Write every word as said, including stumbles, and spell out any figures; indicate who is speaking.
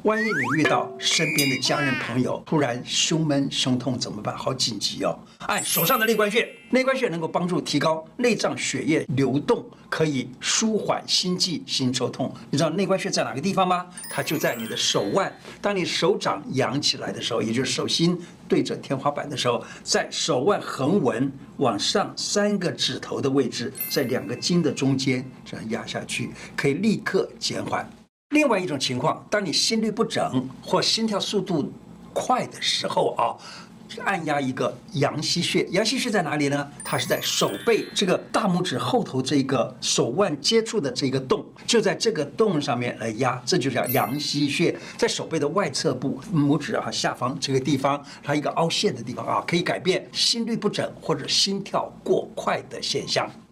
Speaker 1: 万一你遇到身边的家人朋友突然胸闷胸痛怎么办？好紧急哦！按手上的内关穴，内关穴能够帮助提高内脏血液流动，可以舒缓心悸、心抽痛。你知道内关穴在哪个地方吗？它就在你的手腕。当你手掌扬起来的时候，也就是手心对着天花板的时候，在手腕横纹往上三个指头的位置，在两个筋的中间这样压下去，可以立刻减缓。另外一种情况，当你心律不整或心跳速度快的时候啊，按压一个阳溪穴。阳溪穴在哪里呢？它是在手背这个大拇指后头这个手腕接触的这个洞，就在这个洞上面来压，这就叫阳溪穴，在手背的外侧部，拇指啊下方这个地方，它一个凹陷的地方啊，可以改变心律不整或者心跳过快的现象。